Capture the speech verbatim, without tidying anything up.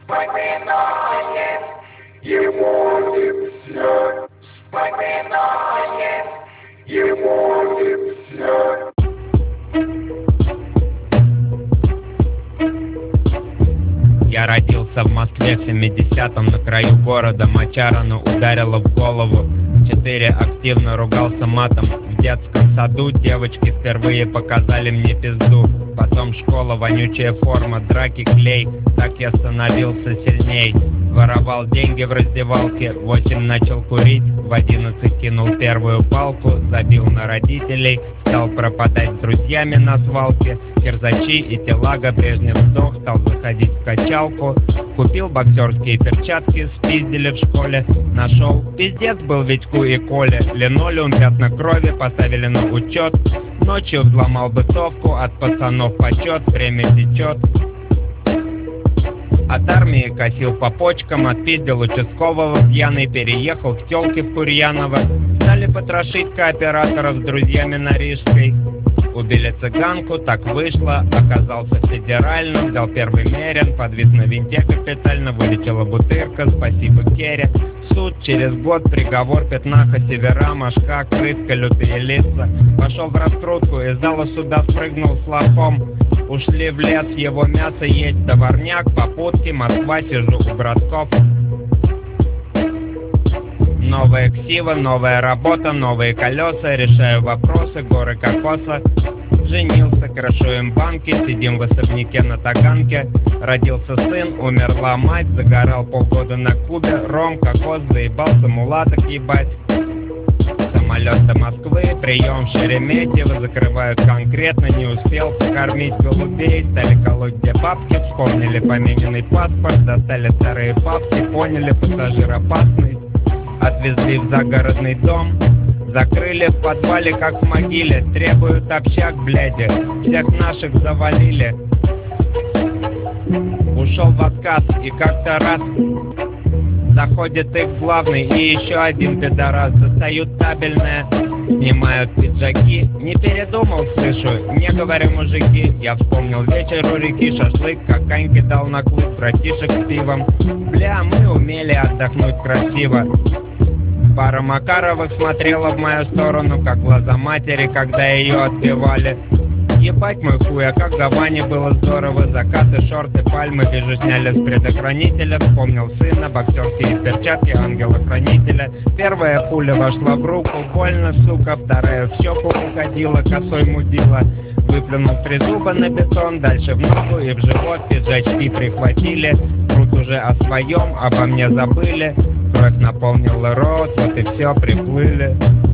Вспоминаем его лица, вспоминаем его лица. Я родился в Москве в семидесятом, на краю города мочарано ударило в голову. В четыре активно ругался матом. В детском саду девочки впервые показали мне пизду. Потом школа, вонючая форма, драки, клей. Так я становился сильней. Воровал деньги в раздевалке, в восемь начал курить, в одиннадцать кинул первую палку, забил на родителей, стал пропадать с друзьями на свалке. Кирзачи и телага, Брежнев сдох, стал заходить в качалку. Купил боксерские перчатки, спиздили в школе. Нашел, пиздец был Витьку и Коле. Линолеум, пятна крови, поставили на учет. Ночью взломал бытовку, от пацанов почет, время течет. От армии косил по почкам, отпиздил участкового пьяный, переехал к тёлке в Курьяново. Стали потрошить кооператоров с друзьями на Рижской. Убили цыганку, так вышло, оказался федеральным, взял первый мерен, подвис на винте капитально, вылетела бутырка, спасибо Кере. Суд через год, приговор, пятнаха, севера, мошка, крытка, лютые лица. Пошел в раскрутку, из зала суда спрыгнул с лохом. Ушли в лес его мясо есть, товарняк, попутки, Москва, сижу у братков. Новая ксива, новая работа, новые колеса, решаю вопросы, горы кокоса. Женился, крашуем банки, сидим в особняке на Таганке. Родился сын, умерла мать, загорал полгода на Кубе. Ром, кокос, заебался мулаток ебать. Самолет до Москвы, прием в Шереметьево, закрывают конкретно, не успел покормить голубей. Стали колоть где бабки, вспомнили помененный паспорт, достали старые папки, поняли, пассажир опасный. Отвезли в загородный дом, закрыли в подвале, как в могиле. Требуют общак, бляди, всех наших завалили. Ушел в отказ, и как-то раз заходит их главный и еще один пидорас. Достают табельное, снимают пиджаки. Не передумал, слышу, не говорю, мужики. Я вспомнил вечер у реки, шашлык, каканьки дал на клуб, братишек с пивом. Бля, мы умели отдохнуть красиво. Пара Макаровых смотрела в мою сторону, как глаза матери, когда ее отбивали. Ебать мой хуй, а как до Вани было здорово. Закаты, шорты, пальмы, вижу, сняли с предохранителя. Вспомнил сына, боксерские перчатки, ангела-хранителя. Первая пуля вошла в руку, больно, сука. Вторая в щеку уходила, косой мудила. Выплюнул три зуба на бетон, дальше в ногу и в живот. Пиджачки прихватили, врут уже о своем, обо мне забыли. Кровь наполнила рот, вот и все, приплыли.